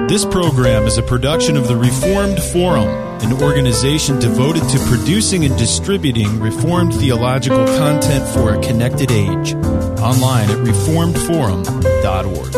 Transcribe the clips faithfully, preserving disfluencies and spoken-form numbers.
This program is a production of the Reformed Forum, an organization devoted to producing and distributing Reformed theological content for a connected age. Online at reformed forum dot org.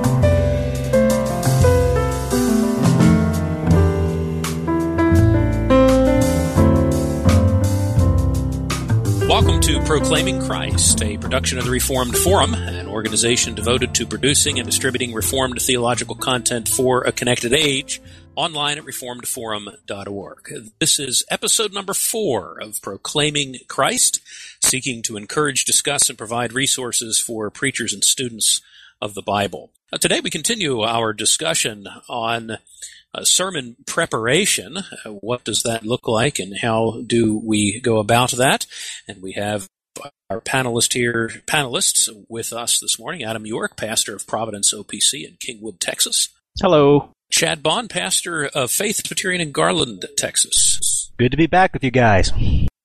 Welcome to Proclaiming Christ, a production of the Reformed Forum, an organization devoted to producing and distributing Reformed theological content for a connected age, online at reformed forum dot org. This is episode number four of Proclaiming Christ, seeking to encourage, discuss, and provide resources for preachers and students of the Bible. Now, today we continue our discussion on Uh, sermon preparation. Uh, what does that look like, and how do we go about that? And we have our panelist here, panelists with us this morning: Adam York, pastor of Providence O P C in Kingwood, Texas. Hello. Chad Bond, pastor of Faith Presbyterian in Garland, Texas. Good to be back with you guys.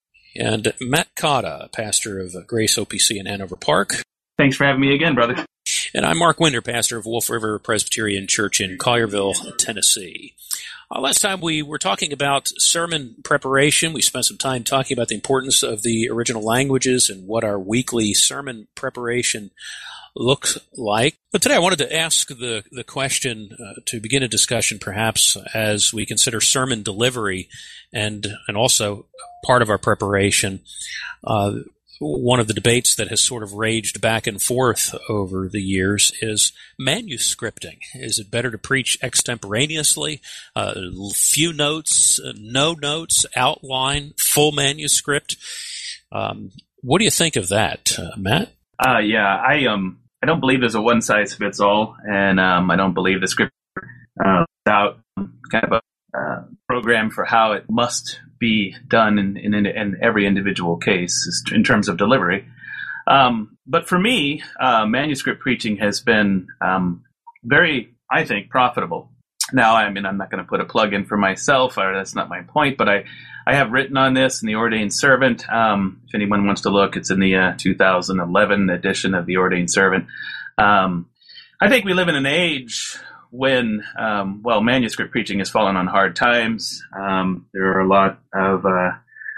And Matt Cotta, pastor of Grace O P C in Hanover Park. Thanks for having me again, brother. And I'm Mark Winder, pastor of Wolf River Presbyterian Church in Collierville, Tennessee. Uh, last time we were talking about sermon preparation. We spent some time talking about the importance of the original languages and what our weekly sermon preparation looks like. But today I wanted to ask the, the question uh, to begin a discussion perhaps as we consider sermon delivery and, and also part of our preparation. Uh, One of the debates that has sort of raged back and forth over the years is manuscripting. Is it better to preach extemporaneously, uh, few notes, uh, no notes, outline, full manuscript? Um, what do you think of that, uh, Matt? Uh, yeah, I um, I don't believe there's a one size fits all, and um, I don't believe the scripture uh, without kind of a uh, program for how it must be done in, in, in every individual case in terms of delivery. Um, but for me, uh, manuscript preaching has been um, very, I think, profitable. Now, I mean, I'm not going to put a plug in for myself, or that's not my point, but I, I have written on this in the Ordained Servant. Um, if anyone wants to look, it's in the uh, two thousand eleven edition of the Ordained Servant. Um, I think we live in an age when, um, well, manuscript preaching has fallen on hard times. Um, there are a lot of, uh,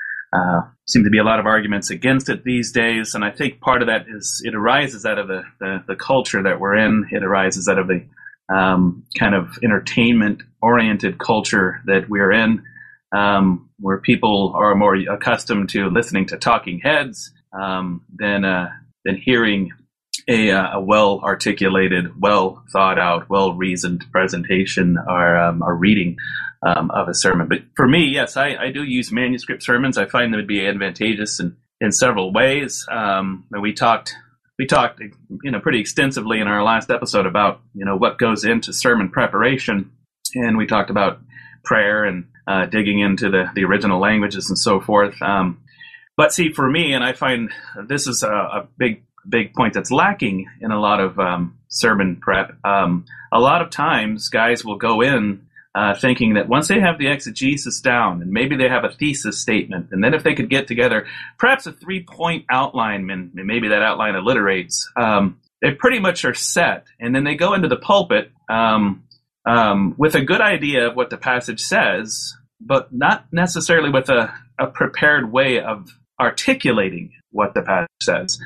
uh, seem to be a lot of arguments against it these days. And I think part of that is it arises out of the, the, the culture that we're in. It arises out of the um, kind of entertainment-oriented culture that we're in, um, where people are more accustomed to listening to talking heads um, than, uh, than hearing A, uh, a well-articulated, well-thought-out, well-reasoned presentation or um, a reading um, of a sermon. But for me, yes, I, I do use manuscript sermons. I find them to be advantageous in, in several ways. Um, we talked, we talked, you know, pretty extensively in our last episode about, you know, what goes into sermon preparation, and we talked about prayer and uh, digging into the, the original languages and so forth. Um, but see, for me, and I find this is a, a big big point that's lacking in a lot of um, sermon prep. Um, a lot of times guys will go in uh, thinking that once they have the exegesis down and maybe they have a thesis statement, and then if they could get together perhaps a three-point outline, and maybe that outline alliterates, um, they pretty much are set. And then they go into the pulpit um, um, with a good idea of what the passage says, but not necessarily with a, a prepared way of articulating what the passage says.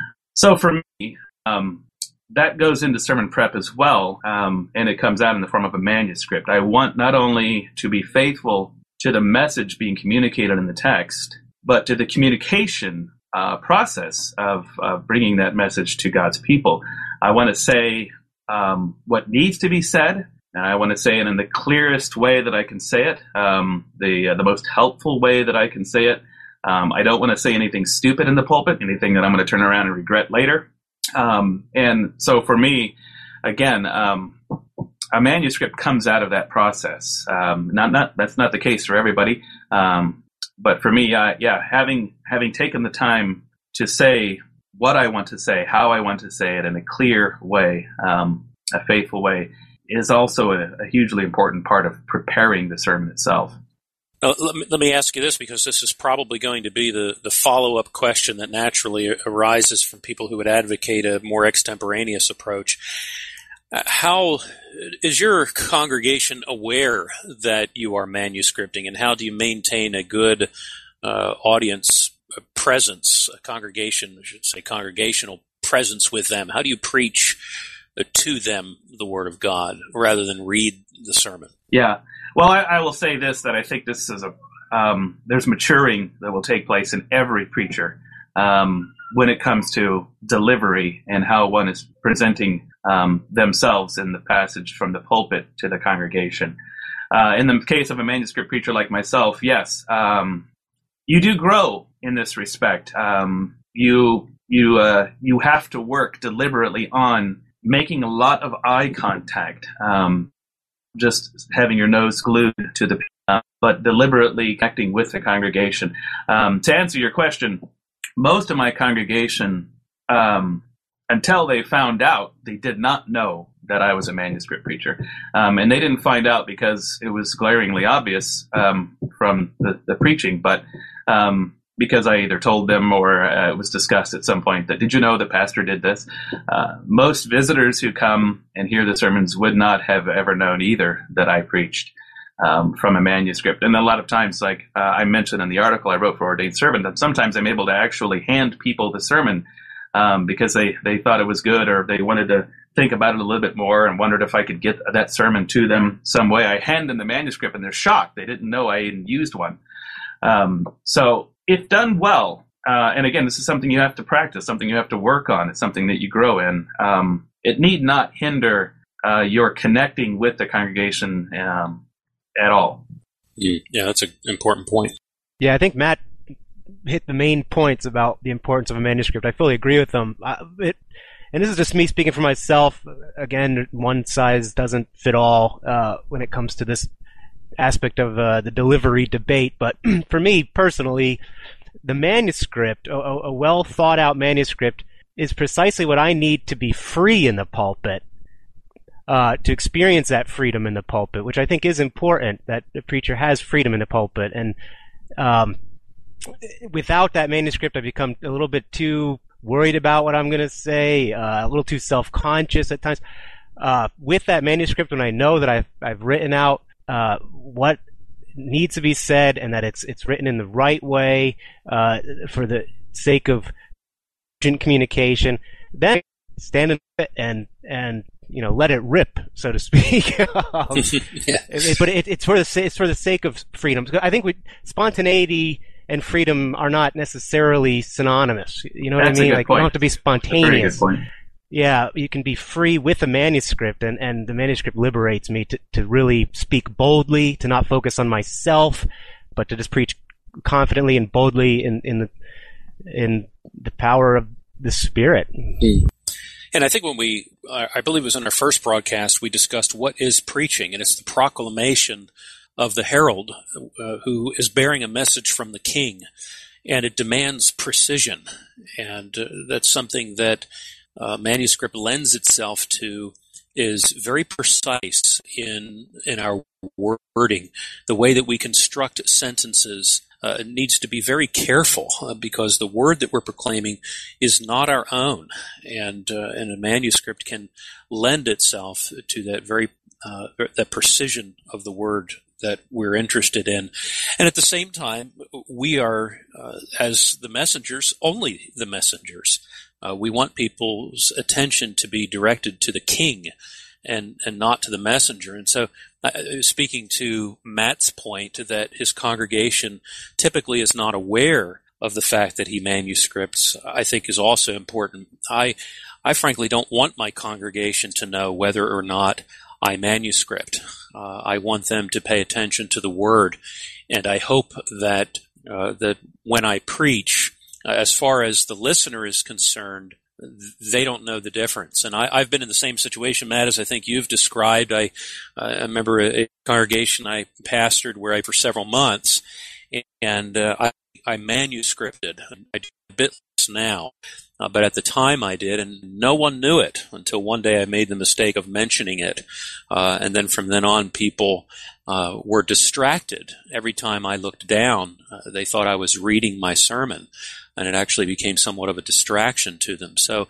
So for me, um, that goes into sermon prep as well, um, and it comes out in the form of a manuscript. I want not only to be faithful to the message being communicated in the text, but to the communication uh, process of uh, bringing that message to God's people. I want to say um, what needs to be said, and I want to say it in the clearest way that I can say it, um, the uh, the most helpful way that I can say it. Um, I don't want to say anything stupid in the pulpit, anything that I'm going to turn around and regret later. Um, and so for me, again, um, a manuscript comes out of that process. Um, not, not, that's not the case for everybody. Um, but for me, uh, yeah, having, having taken the time to say what I want to say, how I want to say it in a clear way, um, a faithful way, is also a, a hugely important part of preparing the sermon itself. Now, let me, let me ask you this, because this is probably going to be the, the follow-up question that naturally arises from people who would advocate a more extemporaneous approach. Uh, how is your congregation aware that you are manuscripting, and how do you maintain a good uh, audience presence, a congregation, I should say congregational presence with them? How do you preach to them the Word of God rather than read the sermon? Yeah. Well, I, I will say this, that I think this is a, um, there's maturing that will take place in every preacher um, when it comes to delivery and how one is presenting um, themselves in the passage from the pulpit to the congregation. Uh, in the case of a manuscript preacher like myself, yes, um, you do grow in this respect. Um, you you uh, you have to work deliberately on making a lot of eye contact, um, just having your nose glued to the, uh, but deliberately connecting with the congregation. Um, to answer your question, most of my congregation, um, until they found out, they did not know that I was a manuscript preacher. Um, and they didn't find out because it was glaringly obvious um, from the, the preaching, but um, because I either told them or uh, it was discussed at some point that, did you know the pastor did this? Uh, most visitors who come and hear the sermons would not have ever known either that I preached um, from a manuscript. And a lot of times, like uh, I mentioned in the article I wrote for Ordained Servant, that sometimes I'm able to actually hand people the sermon um, because they, they thought it was good, or they wanted to think about it a little bit more and wondered if I could get that sermon to them some way. I hand them the manuscript and they're shocked. They didn't know I even used one. Um, so if done well, uh, and again, this is something you have to practice, something you have to work on. It's something that you grow in. Um, it need not hinder uh, your connecting with the congregation um, at all. Yeah, that's an important point. Yeah, I think Matt hit the main points about the importance of a manuscript. I fully agree with them. Uh, it, and this is just me speaking for myself. Again, one size doesn't fit all uh, when it comes to this aspect of uh, the delivery debate. But for me personally, the manuscript, a, a well thought out manuscript, is precisely what I need to be free in the pulpit, uh, to experience that freedom in the pulpit, which I think is important, that the preacher has freedom in the pulpit. And um, without that manuscript, I become a little bit too worried about what I'm going to say, uh, a little too self-conscious at times. Uh, with that manuscript, when I know that I've, I've written out uh, what needs to be said and that it's it's written in the right way uh, for the sake of communication, then stand in it and and you know let it rip, so to speak. um, yeah. it, but it, it's for the it's for the sake of freedom. I think we, spontaneity and freedom are not necessarily synonymous. You know what That's I mean? a good Like point. you don't have to be spontaneous. Very good point. Yeah, you can be free with a manuscript, and, and the manuscript liberates me to, to really speak boldly, to not focus on myself, but to just preach confidently and boldly in, in the in the power of the Spirit. And I think when we, I believe it was in our first broadcast, we discussed what is preaching, and it's the proclamation of the herald uh, who is bearing a message from the king, and it demands precision, and uh, that's something that Uh, manuscript lends itself to, is very precise in in our wording. The way that we construct sentences uh, needs to be very careful uh, because the word that we're proclaiming is not our own, and uh, and a manuscript can lend itself to that very uh, that precision of the word that we're interested in. And at the same time, we are, uh, as the messengers, only the messengers. Uh, we want people's attention to be directed to the king and, and not to the messenger. And so, uh, speaking to Matt's point that his congregation typically is not aware of the fact that he manuscripts, I think is also important. I, I frankly don't want my congregation to know whether or not I manuscript. Uh, I want them to pay attention to the word, and I hope that uh, that when I preach, uh, as far as the listener is concerned, they don't know the difference. And I, I've been in the same situation, Matt, as I think you've described. I, uh, I remember a, a congregation I pastored where I for several months, and uh, I, I manuscripted. I do a bit less now. Uh, but at the time I did, and no one knew it until one day I made the mistake of mentioning it. Uh, and then from then on, people uh, were distracted. Every time I looked down, uh, they thought I was reading my sermon, and it actually became somewhat of a distraction to them. So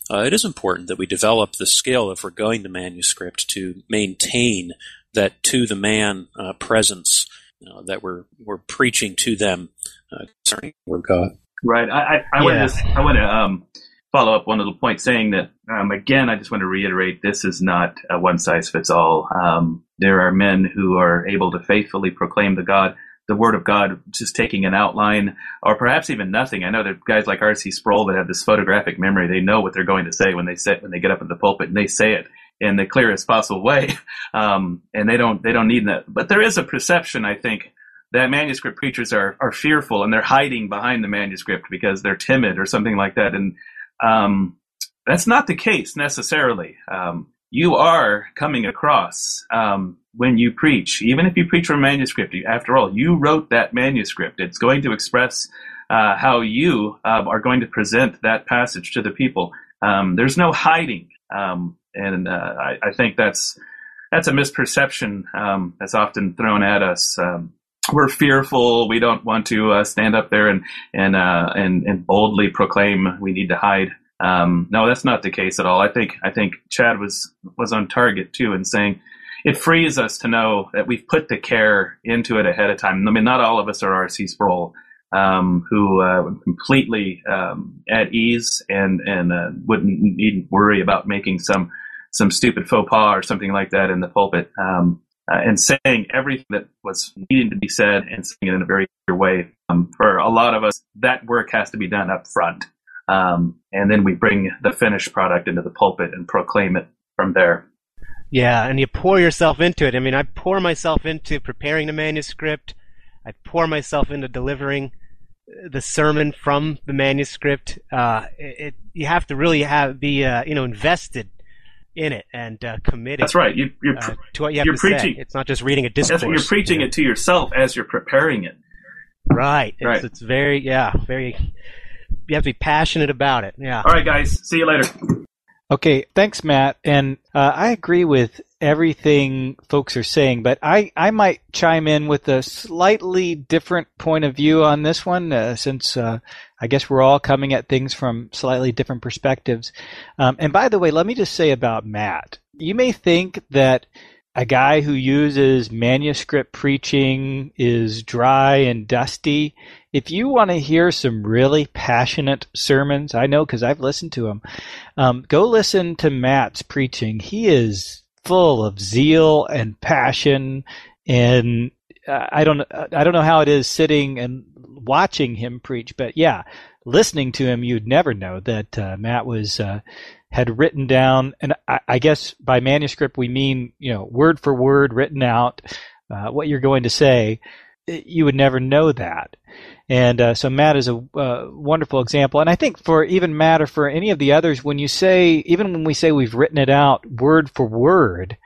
uh, it is important that we develop the skill, if we're going to manuscript, to maintain that to-the-man uh, presence uh, that we're we're preaching to them uh, concerning the Word of God. Right. I, I, I Yeah. want to I want to um, follow up one little point, saying that um, again. I just want to reiterate: this is not a one size fits all. Um, there are men who are able to faithfully proclaim the God, the Word of God, just taking an outline, or perhaps even nothing. I know there are guys like R C Sproul that have this photographic memory. They know what they're going to say when they say when they get up in the pulpit, and they say it in the clearest possible way, um, and they don't they don't need that. But there is a perception, I think, that manuscript preachers are are fearful and they're hiding behind the manuscript because they're timid or something like that. And um, that's not the case necessarily. Um, you are coming across um, when you preach, even if you preach from manuscript. You, after all, you wrote that manuscript. It's going to express uh, how you uh, are going to present that passage to the people. Um, there's no hiding. Um, And uh, I, I think that's that's a misperception um, that's often thrown at us. Um, we're fearful. We don't want to uh, stand up there and and, uh, and and boldly proclaim we need to hide. Um, no, that's not the case at all. I think I think Chad was was on target too in saying it frees us to know that we've put the care into it ahead of time. I mean, not all of us are R C Sproul, um, who uh, completely um, at ease and and uh, wouldn't need worry about making some. some stupid faux pas or something like that in the pulpit, um, uh, and saying everything that was needing to be said and saying it in a very clear way. Um, for a lot of us, that work has to be done up front. Um, and then we bring the finished product into the pulpit and proclaim it from there. Yeah, and you pour yourself into it. I mean, I pour myself into preparing the manuscript. I pour myself into delivering the sermon from the manuscript. Uh, it, it, you have to really have be, uh, you know, invested in it and uh, committed. That's right. You, you're uh, to what you have you're to preaching. say. It's not just reading a discourse. That's, you're preaching you know? it to yourself as you're preparing it. Right. It's, Right. it's very, yeah, very. You have to be passionate about it. Yeah. All right, guys. See you later. Okay, thanks, Matt. And uh, I agree with everything folks are saying, but I, I might chime in with a slightly different point of view on this one, uh, since uh, I guess we're all coming at things from slightly different perspectives. Um, and by the way, let me just say about Matt. You may think that a guy who uses manuscript preaching is dry and dusty. If you want to hear some really passionate sermons, I know because I've listened to them, um, go listen to Matt's preaching. He is full of zeal and passion, and uh, I don't I don't know how it is sitting and watching him preach, but yeah, listening to him, you'd never know that uh, Matt was uh, had written down, and I, I guess by manuscript we mean, you know, word for word written out uh, what you're going to say. You would never know that. And uh, so Matt is a uh, wonderful example. And I think for even Matt or for any of the others, when you say, even when we say we've written it out word for word,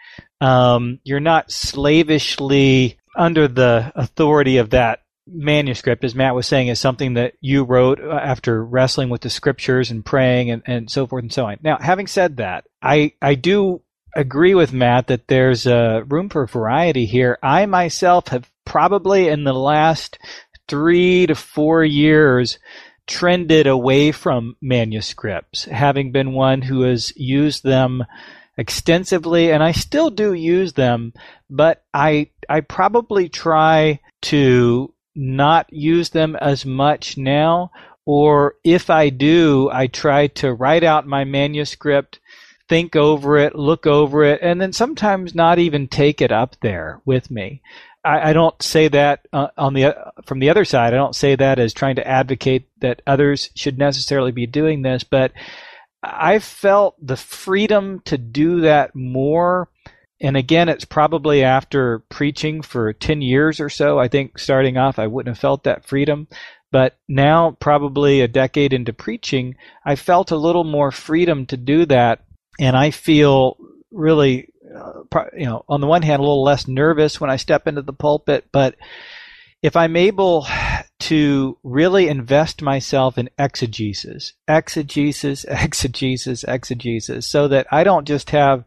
um, you're not slavishly under the authority of that manuscript, as Matt was saying, is something that you wrote after wrestling with the scriptures and praying and, and so forth and so on. Now, having said that, I, I do agree with Matt that there's uh, room for variety here. I myself have probably in the last three to four years trended away from manuscripts, having been one who has used them extensively, and I still do use them, but I I probably try to not use them as much now, or if I do, I try to write out my manuscript, think over it, look over it, and then sometimes not even take it up there with me. I, I don't say that uh, on the from the other side. I don't say that as trying to advocate that others should necessarily be doing this, but I felt the freedom to do that more. And again, it's probably after preaching for ten years or so. I think starting off, I wouldn't have felt that freedom. But now, probably a decade into preaching, I felt a little more freedom to do that. And I feel really, uh, you know, on the one hand, a little less nervous when I step into the pulpit. But if I'm able to really invest myself in exegesis, exegesis, exegesis, exegesis, so that I don't just have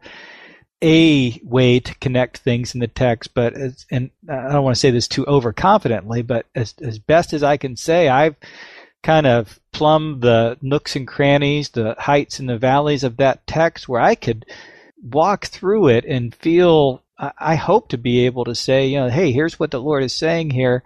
a way to connect things in the text, but as, and I don't want to say this too overconfidently, but as as best as I can say, I've kind of plumb the nooks and crannies, the heights and the valleys of that text where I could walk through it and feel, I hope to be able to say, you know, hey, here's what the Lord is saying here.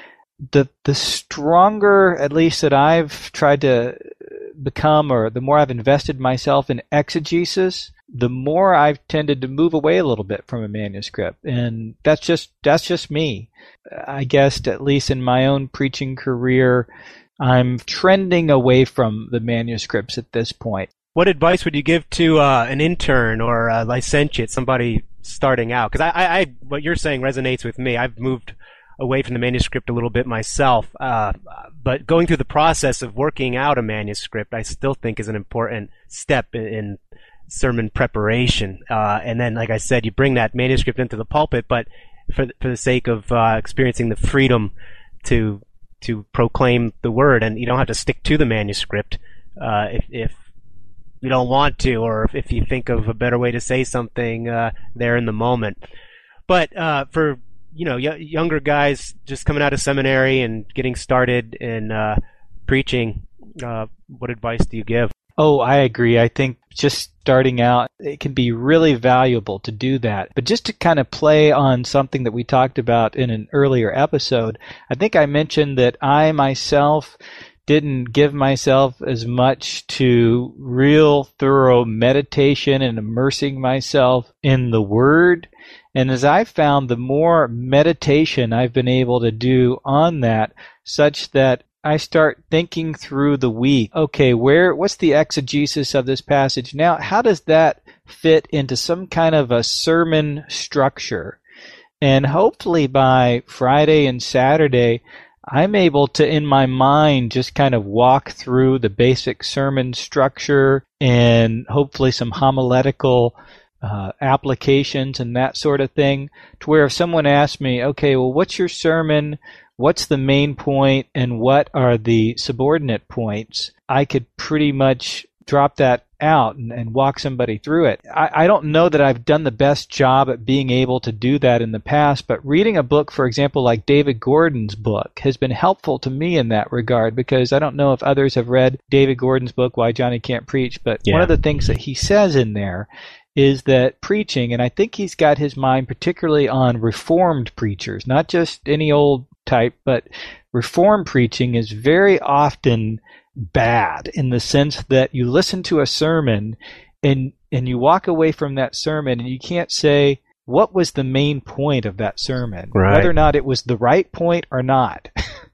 The the stronger, at least that I've tried to become, or the more I've invested myself in exegesis, the more I've tended to move away a little bit from a manuscript. And that's just that's just me. I guess, at least in my own preaching career, I'm trending away from the manuscripts at this point. What advice would you give to uh, an intern or a licentiate, somebody starting out? Because I, I, I, what you're saying resonates with me. I've moved away from the manuscript a little bit myself, uh, but going through the process of working out a manuscript, I still think is an important step in, in sermon preparation. Uh, and then, like I said, you bring that manuscript into the pulpit, but for for the sake of uh, experiencing the freedom to to proclaim the word, and you don't have to stick to the manuscript uh, if, if you don't want to, or if, if you think of a better way to say something uh, there in the moment. But uh, for you know, y- younger guys just coming out of seminary and getting started in uh, preaching, uh, what advice do you give? Oh, I agree. I think just starting out, it can be really valuable to do that. But just to kind of play on something that we talked about in an earlier episode, I think I mentioned that I myself didn't give myself as much to real thorough meditation and immersing myself in the Word. And as I've found, the more meditation I've been able to do on that, such that I start thinking through the week, okay, where, what's the exegesis of this passage? Now, how does that fit into some kind of a sermon structure? And hopefully by Friday and Saturday, I'm able to, in my mind, just kind of walk through the basic sermon structure and hopefully some homiletical Uh, applications and that sort of thing, to where if someone asks me, okay, well, what's your sermon? What's the main point? And what are the subordinate points? I could pretty much drop that out and, and walk somebody through it. I, I don't know that I've done the best job at being able to do that in the past, but reading a book, for example, like David Gordon's book has been helpful to me in that regard, because I don't know if others have read David Gordon's book, Why Johnny Can't Preach, but yeah. One of the things that he says in there is that preaching, and I think he's got his mind particularly on Reformed preachers, not just any old type, but Reformed preaching is very often bad in the sense that you listen to a sermon and and you walk away from that sermon and you can't say, what was the main point of that sermon? Right. Whether or not it was the right point or not.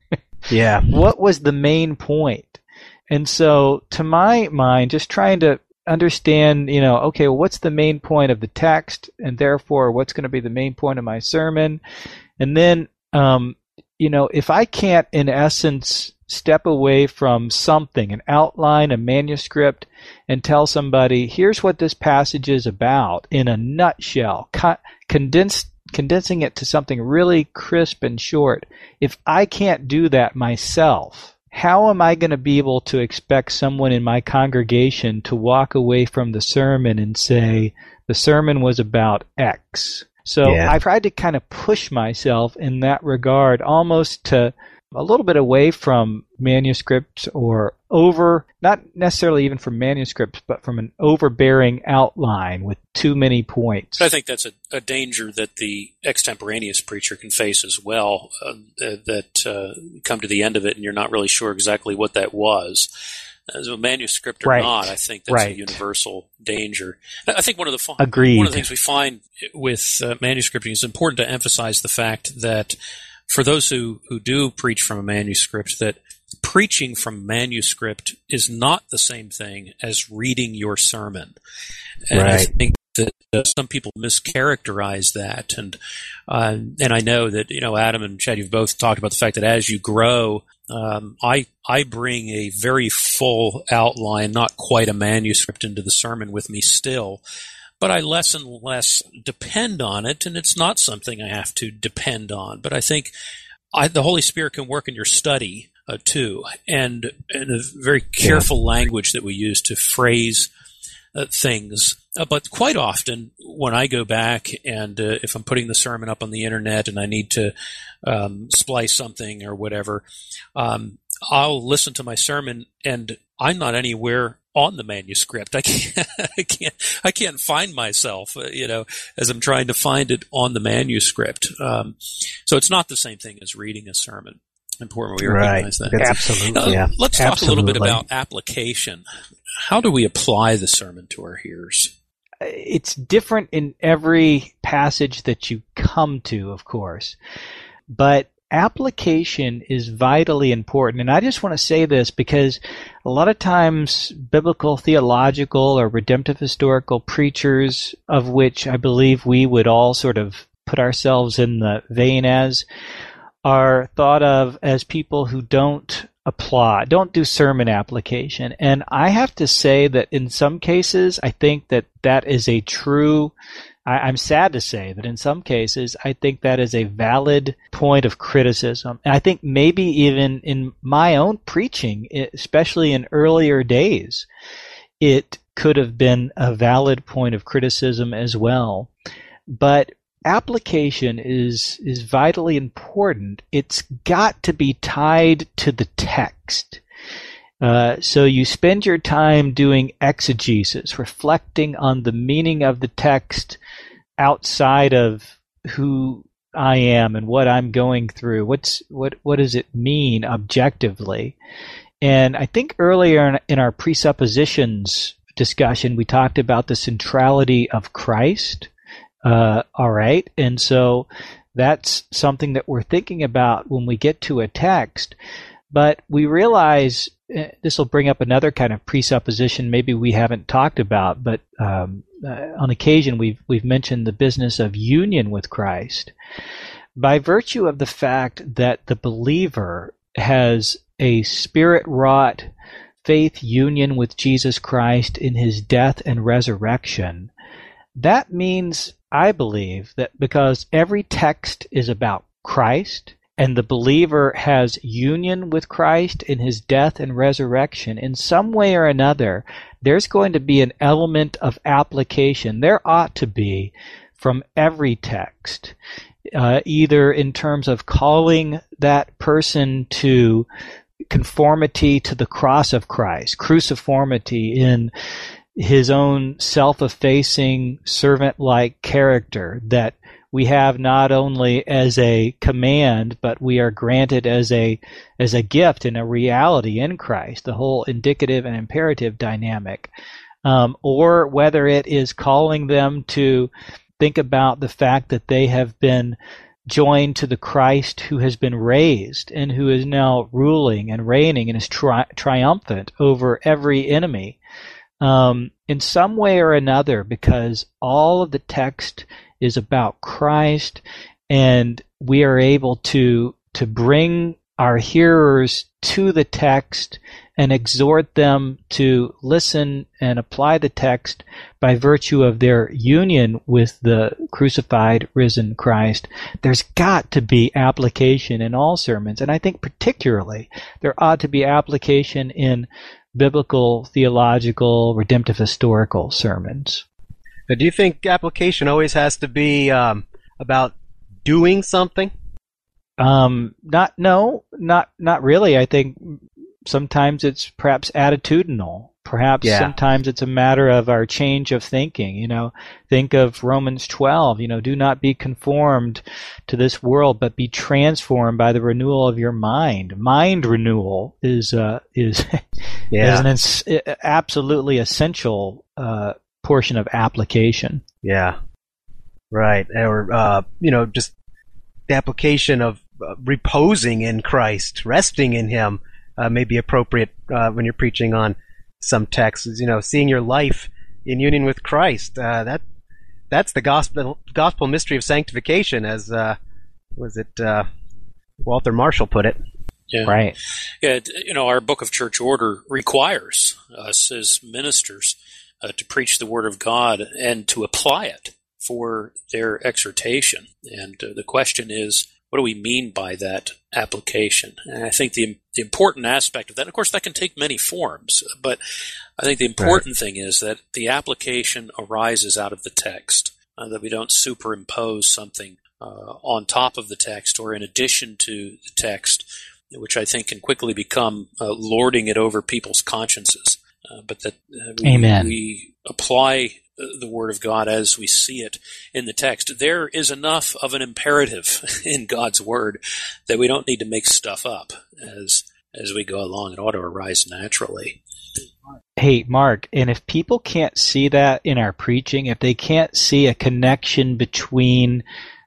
Yeah. What was the main point? And so, to my mind, just trying to understand, you know, okay, well, what's the main point of the text, and therefore what's going to be the main point of my sermon? And then, um, you know, if I can't, in essence, step away from something, an outline, a manuscript, and tell somebody, here's what this passage is about in a nutshell, co- condensed, condensing it to something really crisp and short, if I can't do that myself, how am I going to be able to expect someone in my congregation to walk away from the sermon and say, the sermon was about X? So yeah. I tried to kind of push myself in that regard, almost to a little bit away from manuscripts, or over, not necessarily even from manuscripts, but from an overbearing outline with too many points. I think that's a, a danger that the extemporaneous preacher can face as well, uh, that uh, come to the end of it and you're not really sure exactly what that was. As a manuscript or right. not, I think that's right. a universal danger. I think one of the Agreed. one of the things we find with uh, manuscripting is important to emphasize the fact that for those who, who do preach from a manuscript, that preaching from manuscript is not the same thing as reading your sermon. And right. I think that uh, some people mischaracterize that. And uh, and I know that, you know, Adam and Chad, you've both talked about the fact that as you grow, um, I I bring a very full outline, not quite a manuscript, into the sermon with me still. But I less and less depend on it, and it's not something I have to depend on. But I think I, the Holy Spirit can work in your study uh, too, and in a very careful yeah. language that we use to phrase uh, things. Uh, but quite often, when I go back and uh, if I'm putting the sermon up on the internet and I need to um, splice something or whatever, um, I'll listen to my sermon, and I'm not anywhere on the manuscript. I can't, I can't, I can't find myself, uh, you know, as I'm trying to find it on the manuscript. Um, so it's not the same thing as reading a sermon. Important we recognize right. that. Absolutely. Uh, yeah. Let's talk Absolutely. a little bit about application. How do we apply the sermon to our hearers? It's different in every passage that you come to, of course, but application is vitally important. And I just want to say this because a lot of times biblical, theological, or redemptive historical preachers, of which I believe we would all sort of put ourselves in the vein as, are thought of as people who don't apply, don't do sermon application. And I have to say that in some cases, I think that that is a true, I, I'm sad to say that in some cases, I think that is a valid point of criticism. And I think maybe even in my own preaching, especially in earlier days, it could have been a valid point of criticism as well. But application is is vitally important. It's got to be tied to the text. Uh, so you spend your time doing exegesis, reflecting on the meaning of the text outside of who I am and what I'm going through. What's what what does it mean objectively? And I think earlier in, in our presuppositions discussion, we talked about the centrality of Christ. Uh, all right. And so that's something that we're thinking about when we get to a text. But we realize uh, this will bring up another kind of presupposition maybe we haven't talked about, but um, uh, on occasion we've, we've mentioned the business of union with Christ. By virtue of the fact that the believer has a spirit-wrought faith union with Jesus Christ in his death and resurrection, that means, I believe, that because every text is about Christ and the believer has union with Christ in his death and resurrection, in some way or another, there's going to be an element of application. There ought to be from every text, uh, either in terms of calling that person to conformity to the cross of Christ, cruciformity in his own self-effacing, servant-like character that we have not only as a command, but we are granted as a as a gift and a reality in Christ, the whole indicative and imperative dynamic. Um, or whether it is calling them to think about the fact that they have been joined to the Christ who has been raised and who is now ruling and reigning and is tri- triumphant over every enemy. Um, in some way or another, because all of the text is about Christ, and we are able to to bring our hearers to the text and exhort them to listen and apply the text by virtue of their union with the crucified, risen Christ. There's got to be application in all sermons, and I think particularly there ought to be application in biblical, theological, redemptive, historical sermons. Now, do you think application always has to be um, about doing something? Um, not no, not not really. I think sometimes it's perhaps attitudinal. Perhaps yeah. sometimes it's a matter of our change of thinking. You know, think of Romans twelve. You know, do not be conformed to this world, but be transformed by the renewal of your mind. Mind renewal is uh, is yeah. is an ins- absolutely essential uh, portion of application. Yeah, right. Or uh, you know, just the application of uh, reposing in Christ, resting in Him, uh, may be appropriate uh, when you're preaching on some texts. You know, seeing your life in union with Christ. Uh, that that's the gospel gospel mystery of sanctification, as uh, was it uh, Walter Marshall put it. Yeah. Right. Yeah, you know, our Book of Church Order requires us as ministers uh, to preach the Word of God and to apply it for their exhortation. And uh, the question is, what do we mean by that application? And I think the, the important aspect of that, of course, that can take many forms, but I think the important right. thing is that the application arises out of the text, uh, that we don't superimpose something uh, on top of the text or in addition to the text which I think can quickly become uh, lording it over people's consciences. Uh, but that uh, we, Amen. we apply the Word of God as we see it in the text. There is enough of an imperative in God's Word that we don't need to make stuff up as as we go along. It ought to arise naturally. Hey, Mark, and if people can't see that in our preaching, if they can't see a connection between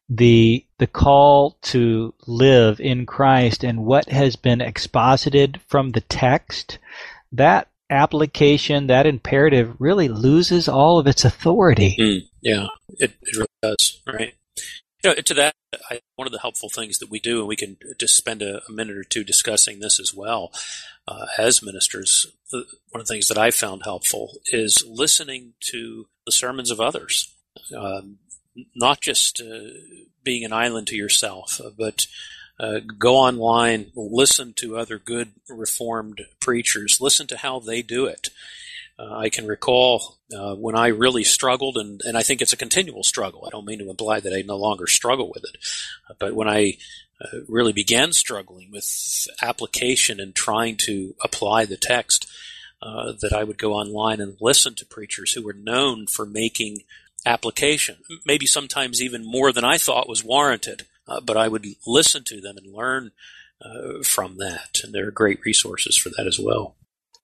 the the call to live in Christ and what has been exposited from the text, that application, that imperative really loses all of its authority. Mm, yeah, it, it really does, right? You know, to that, I, one of the helpful things that we do, and we can just spend a, a minute or two discussing this as well, uh, as ministers, the, one of the things that I found helpful is listening to the sermons of others, um, not just uh, being an island to yourself, but Uh, go online, listen to other good Reformed preachers, listen to how they do it. Uh, I can recall uh, when I really struggled, and, and I think it's a continual struggle. I don't mean to imply that I no longer struggle with it, but when I uh, really began struggling with application and trying to apply the text, uh, that I would go online and listen to preachers who were known for making application, maybe sometimes even more than I thought was warranted. Uh, but I would listen to them and learn uh, from that, and there are great resources for that as well.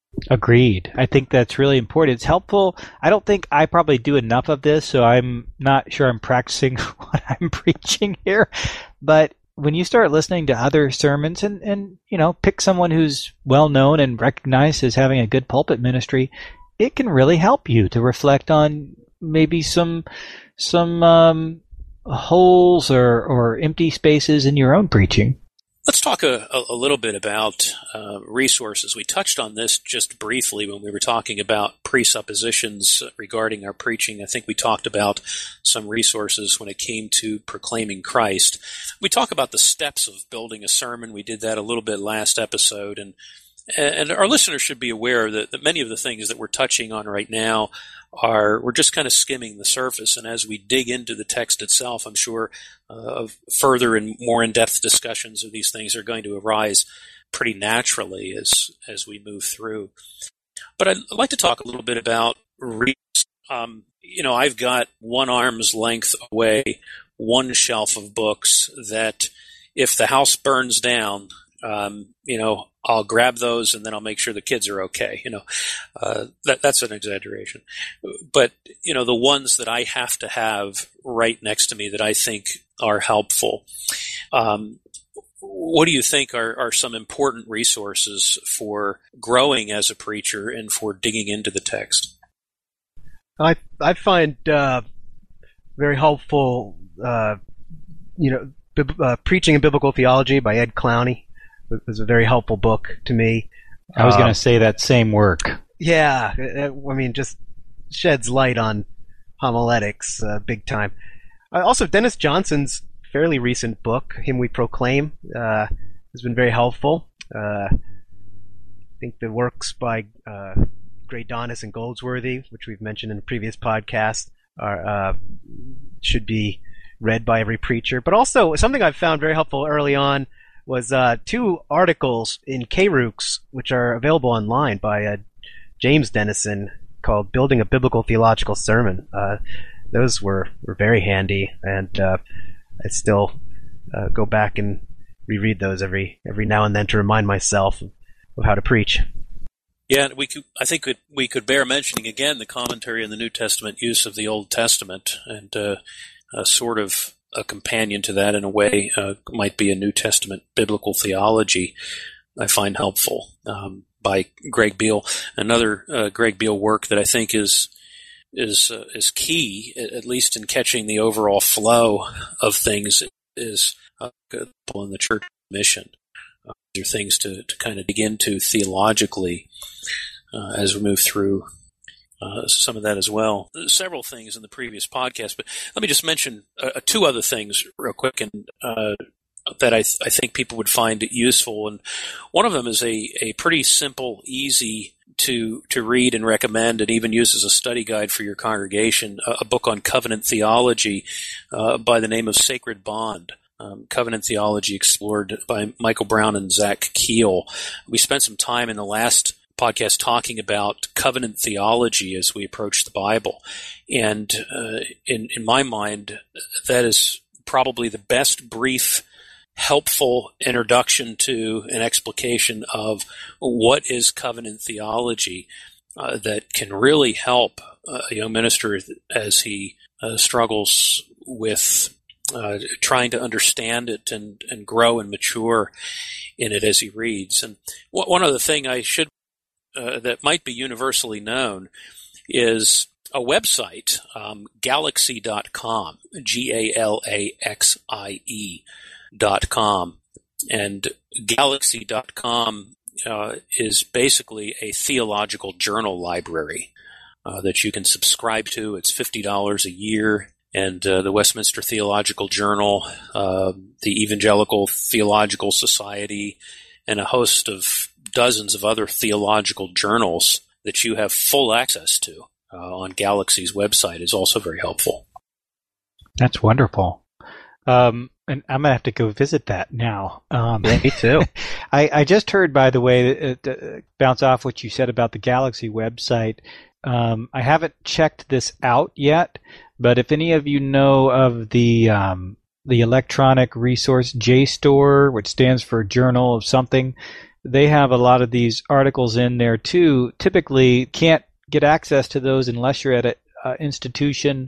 Agreed. I think that's really important. It's helpful. I don't think I probably do enough of this, so I'm not sure I'm practicing what I'm preaching here. But when you start listening to other sermons and, and you know, pick someone who's well known and recognized as having a good pulpit ministry, it can really help you to reflect on maybe some some um, holes or, or empty spaces in your own preaching. Let's talk a, a little bit about uh, resources. We touched on this just briefly when we were talking about presuppositions regarding our preaching. I think we talked about some resources when it came to proclaiming Christ. We talk about the steps of building a sermon. We did that a little bit last episode, and and our listeners should be aware that, that many of the things that we're touching on right now are, we're just kind of skimming the surface. And as we dig into the text itself, I'm sure uh, further and more in-depth discussions of these things are going to arise pretty naturally as as we move through. But I'd like to talk a little bit about readers. Um, you know, I've got one arm's length away, one shelf of books that if the house burns down, um, you know, I'll grab those and then I'll make sure the kids are okay. You know, uh, that, that's an exaggeration. But, you know, the ones that I have to have right next to me that I think are helpful. Um, what do you think are, are some important resources for growing as a preacher and for digging into the text? I I find uh, very helpful, uh, you know, Bib- uh, Preaching in Biblical Theology by Ed Clowney. It was a very helpful book to me. I was uh, going to say that same work. Yeah, it, I mean, just sheds light on homiletics uh, big time. Uh, also, Dennis Johnson's fairly recent book, Him We Proclaim, uh, has been very helpful. Uh, I think the works by uh, Gray Donis and Goldsworthy, which we've mentioned in a previous podcast, are uh, should be read by every preacher. But also, something I've found very helpful early on was uh, two articles in K R U Ks, which are available online by uh, James Dennison, called Building a Biblical Theological Sermon. Uh, those were, were very handy, and uh, I still uh, go back and reread those every every now and then to remind myself of, of how to preach. Yeah, we could, I think it, we could bear mentioning again the commentary in the New Testament use of the Old Testament, and uh, a sort of a companion to that in a way uh, might be a New Testament biblical theology. I find helpful um, by Greg Beale. Another uh, Greg Beale work that I think is is uh, is key, at least in catching the overall flow of things, is uh, in the church mission. Uh, these are things to, to kind of dig into theologically uh, as we move through Uh, some of that as well. Several things in the previous podcast, but let me just mention uh, two other things real quick, and uh, that I, th- I think people would find useful. And one of them is a, a pretty simple, easy to to read and recommend, and even use as a study guide for your congregation, a, a book on covenant theology uh, by the name of Sacred Bond. um, Covenant Theology Explored by Michael Brown and Zach Keel. We spent some time in the last podcast talking about covenant theology as we approach the Bible. And uh, in, in my mind, that is probably the best brief, helpful introduction to an explication of what is covenant theology uh, that can really help uh, a young minister as he uh, struggles with uh, trying to understand it and, and grow and mature in it as he reads. And one other thing I should uh, that might be universally known is a website, um, galaxy dot com, G A L A X I E dot com. And galaxy dot com uh, is basically a theological journal library uh, that you can subscribe to. It's fifty dollars a year. And uh, the Westminster Theological Journal, uh, the Evangelical Theological Society, and a host of dozens of other theological journals that you have full access to uh, on Galaxy's website is also very helpful. That's wonderful. Um, and I'm going to have to go visit that now. Um, yeah, me too. I, I just heard, by the way, uh, uh, bounce off what you said about the Galaxy website. Um, I haven't checked this out yet, but if any of you know of the um, the electronic resource JSTOR, which stands for Journal of Something, they have a lot of these articles in there too. Typically, can't get access to those unless you're at an uh, institution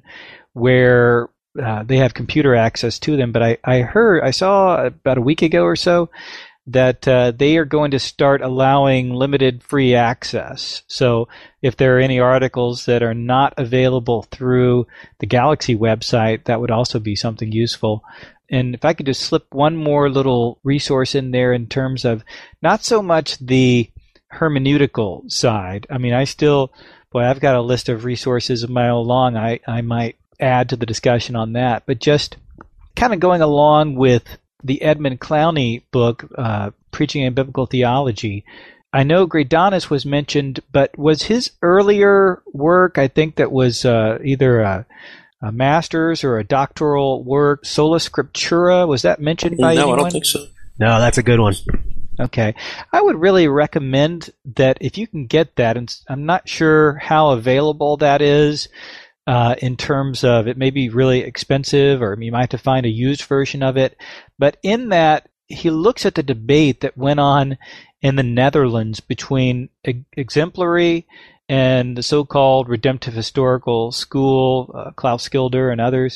where uh, they have computer access to them. But I, I heard, I saw about a week ago or so that uh, they are going to start allowing limited free access. So if there are any articles that are not available through the Galaxy website, that would also be something useful. And if I could just slip one more little resource in there in terms of not so much the hermeneutical side. I mean, I still, boy, I've got a list of resources a mile long. I, I might add to the discussion on that. But just kind of going along with the Edmund Clowney book, uh, Preaching in Biblical Theology. I know Gradanis was mentioned, but was his earlier work, I think that was uh, either a, a master's or a doctoral work, Sola Scriptura, was that mentioned by no, anyone? No, I don't think so. No, that's a good one. Okay. I would really recommend that if you can get that, and I'm not sure how available that is, Uh, in terms of it may be really expensive, or you might have to find a used version of it. But in that, he looks at the debate that went on in the Netherlands between Exemplary and the so-called Redemptive Historical School, uh, Klaus Schilder and others.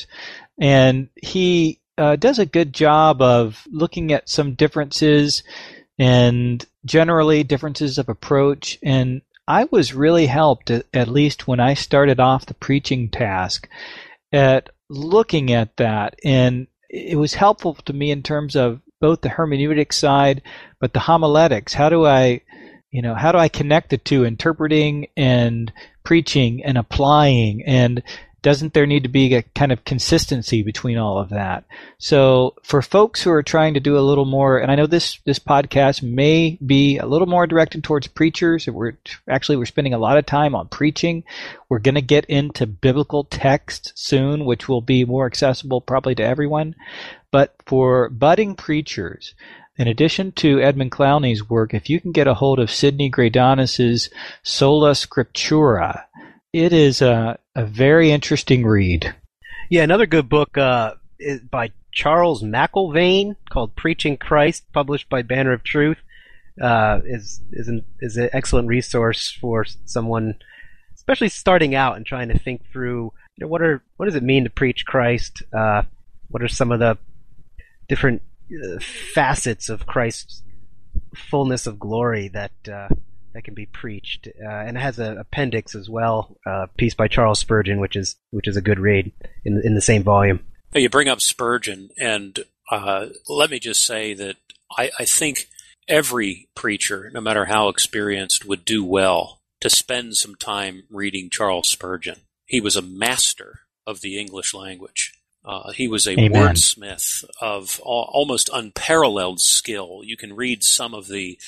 And he uh, does a good job of looking at some differences and generally differences of approach. And I was really helped, at least when I started off the preaching task, at looking at that. And it was helpful to me in terms of both the hermeneutic side, but the homiletics. How do I, you know, how do I connect the two, interpreting and preaching and applying? And doesn't there need to be a kind of consistency between all of that? So for folks who are trying to do a little more, and I know this this podcast may be a little more directed towards preachers. We're actually we're spending a lot of time on preaching. We're going to get into biblical text soon, which will be more accessible probably to everyone. But for budding preachers, in addition to Edmund Clowney's work, if you can get a hold of Sidney Gradanis's Sola Scriptura, it is a, a very interesting read. Yeah, another good book uh, is by Charles McIlvaine called Preaching Christ, published by Banner of Truth, uh, is is an, is an excellent resource for someone, especially starting out and trying to think through, you know, what are what does it mean to preach Christ? Uh, what are some of the different uh, facets of Christ's fullness of glory that uh, that can be preached, uh, and it has an appendix as well, a uh, piece by Charles Spurgeon, which is which is a good read in in the same volume. You bring up Spurgeon, and uh, let me just say that I, I think every preacher, no matter how experienced, would do well to spend some time reading Charles Spurgeon. He was a master of the English language. Uh, he was a Amen. wordsmith of al- almost unparalleled skill. You can read some of the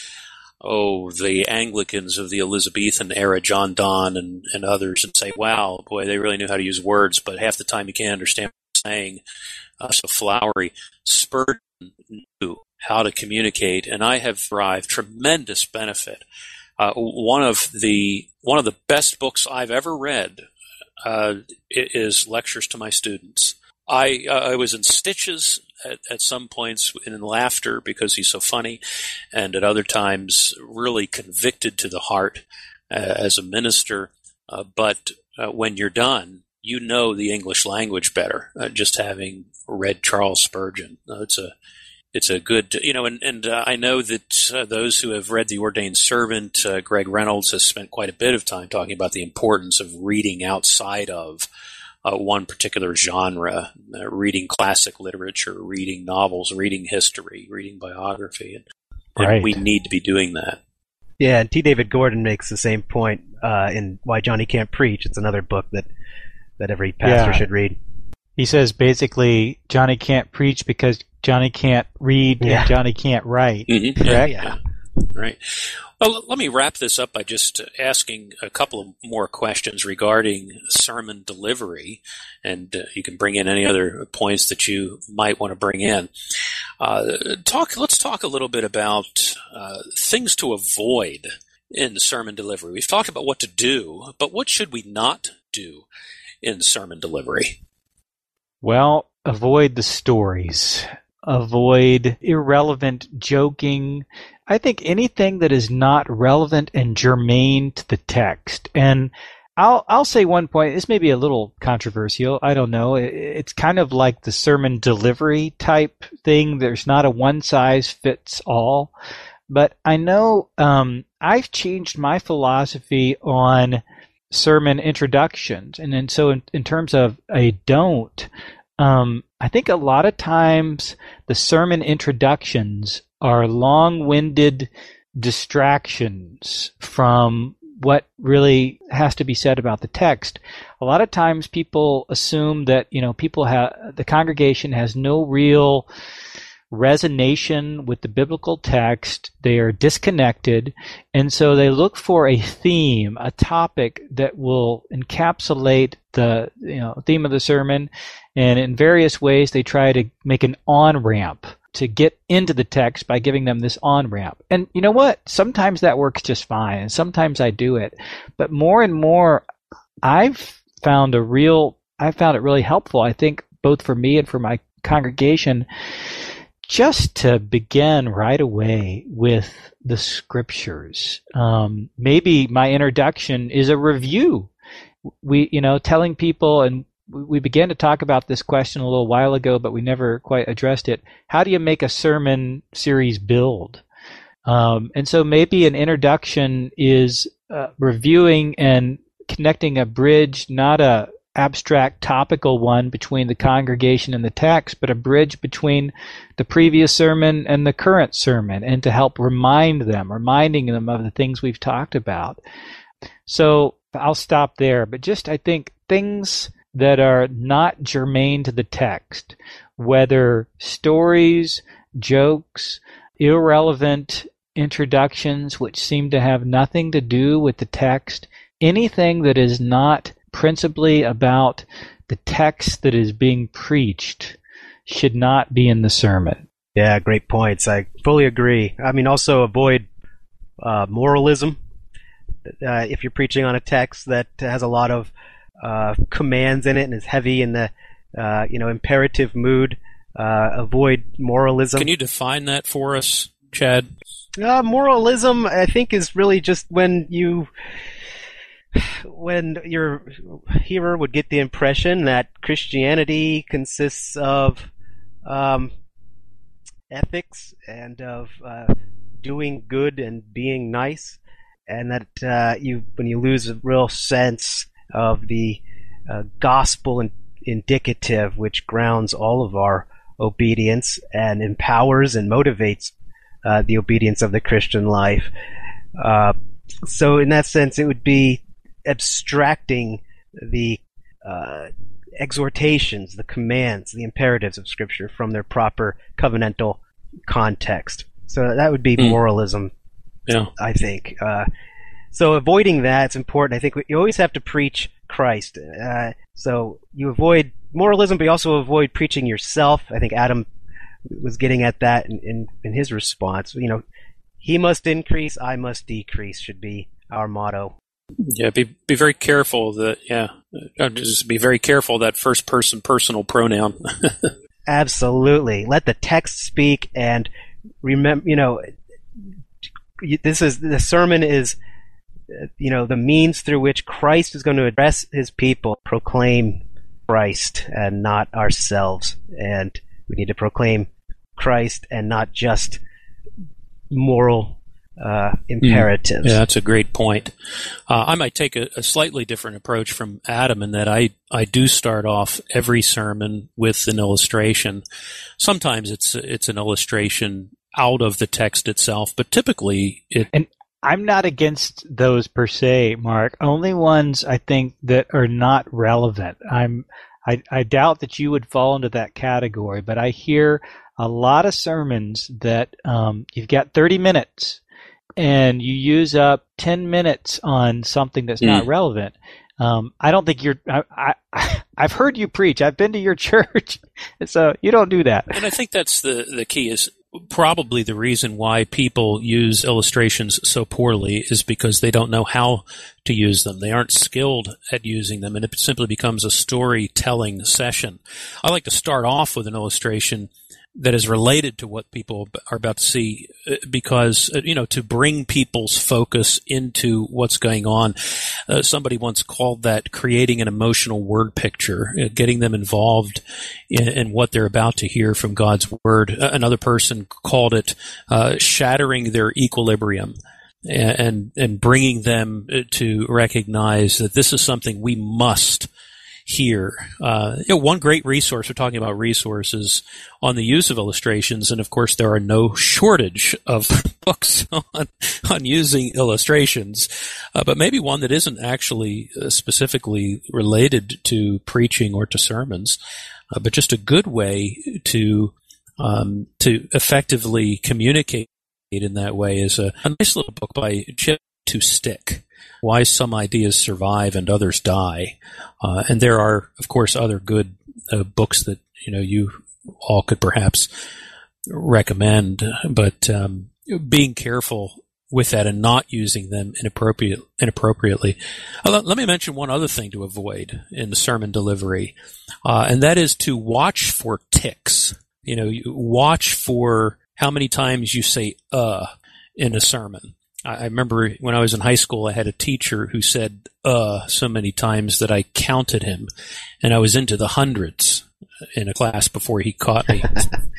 Oh, the Anglicans of the Elizabethan era, John Donne and, and others, and say, wow, boy, they really knew how to use words, but half the time you can't understand what they're saying. uh, so flowery. Spurgeon knew how to communicate, and I have derived tremendous benefit. Uh, one of the one of the best books I've ever read uh, is Lectures to My Students. I uh, I was in stitches at, at some points in laughter because he's so funny, and at other times really convicted to the heart uh, as a minister. Uh, but uh, when you're done, you know the English language better, uh, just having read Charles Spurgeon. Uh, it's a It's a good, you know, and, and uh, I know that uh, those who have read The Ordained Servant, uh, Greg Reynolds has spent quite a bit of time talking about the importance of reading outside of uh, one particular genre, uh, reading classic literature, reading novels, reading history, reading biography. And, and right. we need to be doing that. Yeah, and T. David Gordon makes the same point uh, in Why Johnny Can't Preach. It's another book that, that every pastor yeah. should read. He says basically Johnny can't preach because Johnny can't read yeah. and Johnny can't write. Mm-hmm. Correct? Yeah. Right. Well, let me wrap this up by just asking a couple of more questions regarding sermon delivery, and uh, you can bring in any other points that you might want to bring in. Uh, talk. Let's talk a little bit about uh, things to avoid in sermon delivery. We've talked about what to do, but what should we not do in sermon delivery? Well, avoid the stories. Avoid irrelevant joking. I think anything that is not relevant and germane to the text. And I'll I'll say one point. This may be a little controversial. I don't know. It's kind of like the sermon delivery type thing. There's not a one size fits all. But I know um, I've changed my philosophy on sermon introductions. And then so in, in terms of a don't, um, I think a lot of times the sermon introductions are long-winded distractions from what really has to be said about the text. A lot of times people assume that, you know, people have, the congregation has no real resonation with the biblical text. They are disconnected, and so they look for a theme, a topic that will encapsulate the, you know, theme of the sermon, and in various ways they try to make an on-ramp to get into the text by giving them this on-ramp. And you know what? Sometimes that works just fine, and sometimes I do it. But more and more, I've found a real, I found it really helpful, I think, both for me and for my congregation, just to begin right away with the scriptures. Um, maybe my introduction is a review. We, you know, telling people, and we began to talk about this question a little while ago, but we never quite addressed it. How do you make a sermon series build? Um, and so maybe an introduction is uh, reviewing and connecting a bridge, not a abstract topical one between the congregation and the text, but a bridge between the previous sermon and the current sermon, and to help remind them, reminding them of the things we've talked about. So I'll stop there, but just I think things that are not germane to the text, whether stories, jokes, irrelevant introductions which seem to have nothing to do with the text, anything that is not principally about the text that is being preached should not be in the sermon. Yeah, great points. I fully agree. I mean, also avoid uh, moralism. Uh, if you're preaching on a text that has a lot of uh, commands in it and is heavy in the uh, you know imperative mood, uh, avoid moralism. Can you define that for us, Chad? Uh, moralism, I think, is really just when you when your hearer would get the impression that Christianity consists of um, ethics and of uh, doing good and being nice, and that uh, you when you lose a real sense of the uh, gospel in, indicative, which grounds all of our obedience and empowers and motivates uh, the obedience of the Christian life. Uh, so in that sense, it would be abstracting the uh, exhortations, the commands, the imperatives of Scripture from their proper covenantal context. So that would be mm. moralism, yeah. I think. Uh, so avoiding that is important. I think you always have to preach Christ. Uh, so you avoid moralism, but you also avoid preaching yourself. I think Adam was getting at that in, in, in his response. You know, he must increase, I must decrease should be our motto. Yeah, be be very careful that, yeah, just be very careful that first person personal pronoun. Absolutely. Let the text speak, and remember, you know, this is, the sermon is, you know, the means through which Christ is going to address his people, proclaim Christ and not ourselves. And we need to proclaim Christ and not just moral uh, imperatives. Yeah, that's a great point. Uh, I might take a, a slightly different approach from Adam in that I, I do start off every sermon with an illustration. Sometimes it's it's an illustration out of the text itself, but typically it... And I'm not against those per se, Mark. Only ones I think that are not relevant. I'm I, I doubt that you would fall into that category, but I hear a lot of sermons that um, you've got thirty minutes and you use up ten minutes on something that's mm. not relevant. Um, I don't think you're, I, I, I've heard you preach. I've been to your church. So you don't do that. And I think that's the, the key is probably the reason why people use illustrations so poorly is because they don't know how to use them. They aren't skilled at using them, and it simply becomes a storytelling session. I like to start off with an illustration that is related to what people are about to see because, you know, to bring people's focus into what's going on. Uh, somebody once called that creating an emotional word picture, uh, getting them involved in, in what they're about to hear from God's word. Uh, another person called it uh, shattering their equilibrium. And, and bringing them to recognize that this is something we must hear. Uh, you know, one great resource, we're talking about resources on the use of illustrations, and of course there are no shortage of books on, on using illustrations, uh, but maybe one that isn't actually uh, specifically related to preaching or to sermons, uh, but just a good way to um, to effectively communicate in that way is a, a nice little book by Chip to Stick. Why Some Ideas Survive and Others Die. Uh, and there are, of course, other good uh, books that, you know, you all could perhaps recommend, but um, being careful with that and not using them inappropriate, inappropriately. Uh, let, let me mention one other thing to avoid in the sermon delivery, uh, and that is to watch for tics. You know, you watch for how many times you say uh in a sermon. I remember when I was in high school, I had a teacher who said uh so many times that I counted him, and I was into the hundreds in a class before he caught me.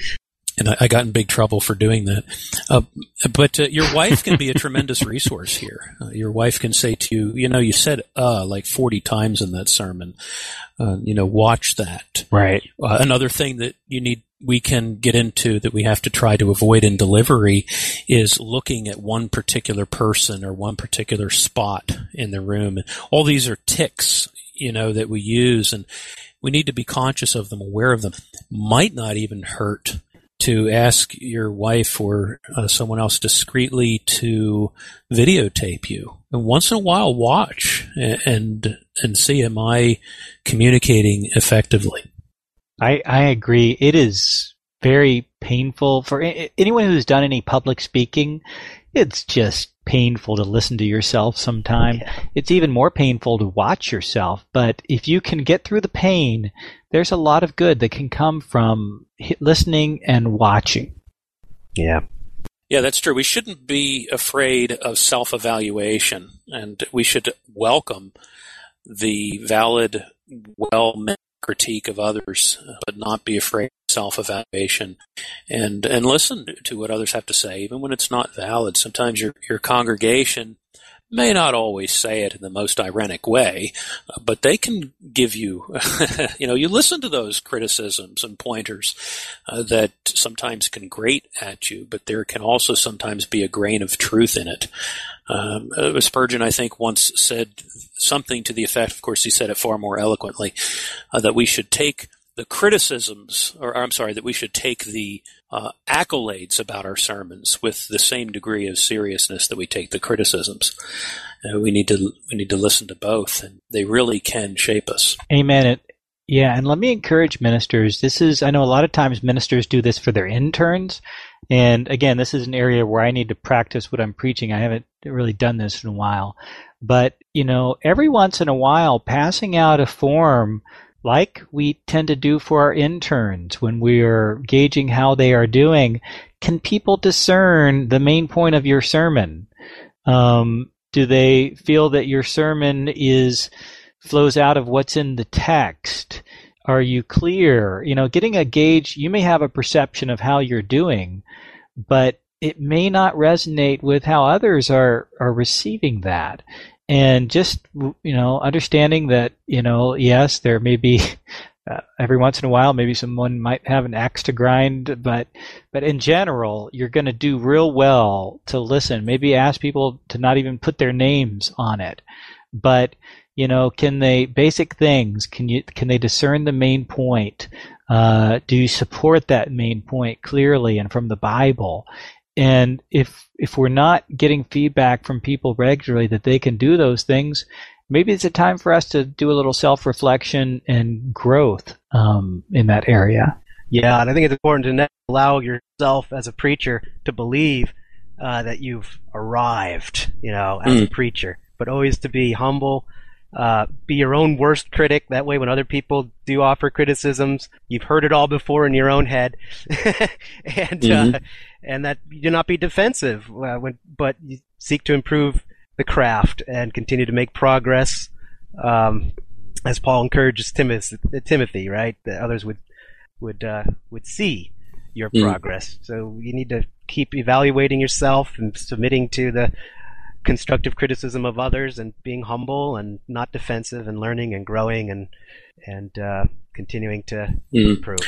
And I, I got in big trouble for doing that. Uh, but uh, your wife can be a tremendous resource here. Uh, your wife can say to you, you know, you said uh like forty times in that sermon. Uh, you know, watch that. Right. Uh, another thing that you need we can get into that we have to try to avoid in delivery is looking at one particular person or one particular spot in the room. All these are tics, you know, that we use, and we need to be conscious of them, aware of them. Might not even hurt to ask your wife or uh, someone else discreetly to videotape you. And once in a while, watch and and, and see, am I communicating effectively? I, I agree. It is very painful for anyone who's done any public speaking. It's just painful to listen to yourself sometime. Yeah. It's even more painful to watch yourself. But if you can get through the pain, there's a lot of good that can come from listening and watching. Yeah. Yeah, that's true. We shouldn't be afraid of self-evaluation, and we should welcome the valid, well-meant critique of others, but not be afraid of self-evaluation, and and listen to what others have to say, even when it's not valid. Sometimes your your congregation may not always say it in the most ironic way, uh, but they can give you, you know, you listen to those criticisms and pointers uh, that sometimes can grate at you, but there can also sometimes be a grain of truth in it. Um, Spurgeon, I think, once said something to the effect, of course he said it far more eloquently, uh, that we should take the criticisms, or, or I'm sorry, that we should take the uh, accolades about our sermons with the same degree of seriousness that we take the criticisms. Uh, we need to we need to listen to both, and they really can shape us. Amen. It, Yeah, and let me encourage ministers. This is, I know a lot of times ministers do this for their interns. And again, this is an area where I need to practice what I'm preaching. I haven't really done this in a while. But, you know, every once in a while, passing out a form like we tend to do for our interns when we're gauging how they are doing, can people discern the main point of your sermon? Um, do they feel that your sermon is flows out of what's in the text? Are you clear? You know, getting a gauge, you may have a perception of how you're doing, but it may not resonate with how others are, are receiving that. And just, you know, understanding that, you know, yes, there may be, uh, every once in a while, maybe someone might have an axe to grind, but, but in general, you're going to do real well to listen. Maybe ask people to not even put their names on it. But, you know, can they, basic things, can you, can they discern the main point? Uh, do you support that main point clearly and from the Bible? And if if we're not getting feedback from people regularly that they can do those things, maybe it's a time for us to do a little self-reflection and growth um, in that area. Yeah, and I think it's important to never allow yourself as a preacher to believe uh, that you've arrived, you know, as mm. a preacher, but always to be humble. Uh, be your own worst critic. That way, when other people do offer criticisms, you've heard it all before in your own head, and mm-hmm. uh, and that you do not be defensive, uh, when, but you seek to improve the craft and continue to make progress, um, as Paul encourages Timothy, Timothy, right? That others would would uh, would see your mm. progress. So you need to keep evaluating yourself and submitting to the constructive criticism of others, and being humble and not defensive, and learning and growing and and uh, continuing to mm. improve.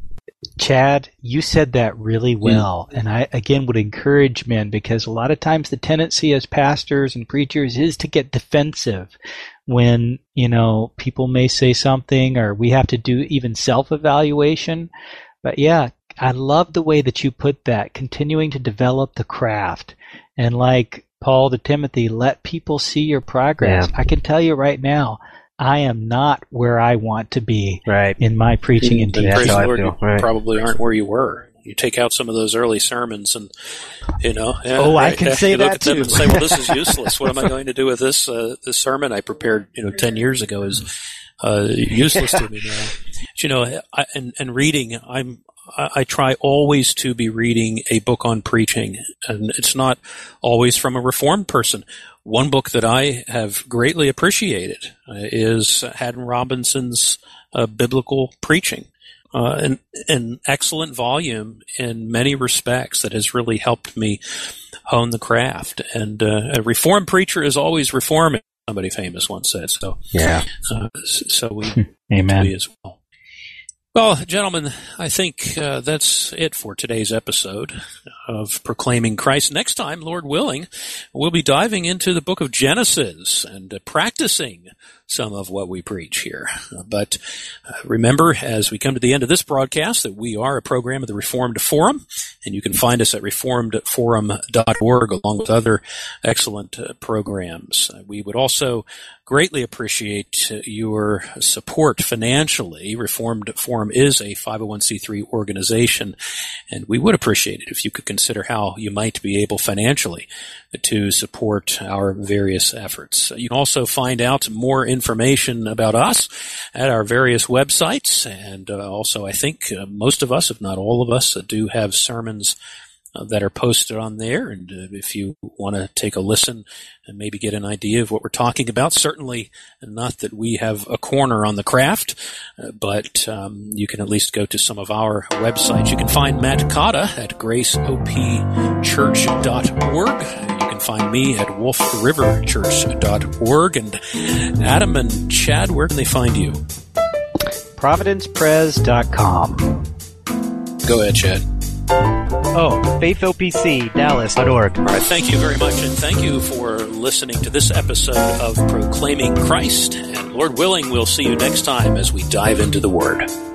Chad, you said that really well, mm. and I again would encourage men, because a lot of times the tendency as pastors and preachers is to get defensive when, you know, people may say something, or we have to do even self-evaluation. But yeah, I love the way that you put that, continuing to develop the craft. And like Paul to Timothy, let people see your progress. Yeah. I can tell you right now, I am not where I want to be right. in my preaching and teaching. Praise the Lord, you right. probably aren't where you were. You take out some of those early sermons, and you know. Yeah, oh, I can yeah, say you that look at too. them and say, "Well, this is useless. What am I going to do with this? Uh, this sermon I prepared, you know, ten years ago is uh, useless to me now." But, you know, I, and and reading, I'm. I try always to be reading a book on preaching, and it's not always from a Reformed person. One book that I have greatly appreciated uh, is Haddon Robinson's uh, Biblical Preaching, uh, an, an excellent volume in many respects that has really helped me hone the craft. And uh, a Reformed preacher is always reforming, somebody famous once said. So, yeah. Uh, so we, Amen. we as well. Well, gentlemen, I think uh, that's it for today's episode of Proclaiming Christ. Next time, Lord willing, we'll be diving into the book of Genesis and uh, practicing some of what we preach here. Uh, but uh, remember, as we come to the end of this broadcast, that we are a program of the Reformed Forum, and you can find us at reformed forum dot org along with other excellent uh, programs. Uh, we would also greatly appreciate your support financially. Reformed Forum is a five oh one c three organization, and we would appreciate it if you could consider how you might be able financially to support our various efforts. You can also find out more information about us at our various websites, and uh, also I think uh, most of us, if not all of us, uh, do have sermons Uh, that are posted on there, and uh, if you want to take a listen and maybe get an idea of what we're talking about, certainly not that we have a corner on the craft, uh, but um, you can at least go to some of our websites. You can find Matt Cotta at grace o p church dot org. You can find me at wolf river church dot org. And Adam and Chad, where can they find you? providence pres dot com. Go ahead, Chad. Oh, faith o p c dallas dot org. All right, thank you very much, and thank you for listening to this episode of Proclaiming Christ. And Lord willing, we'll see you next time as we dive into the Word.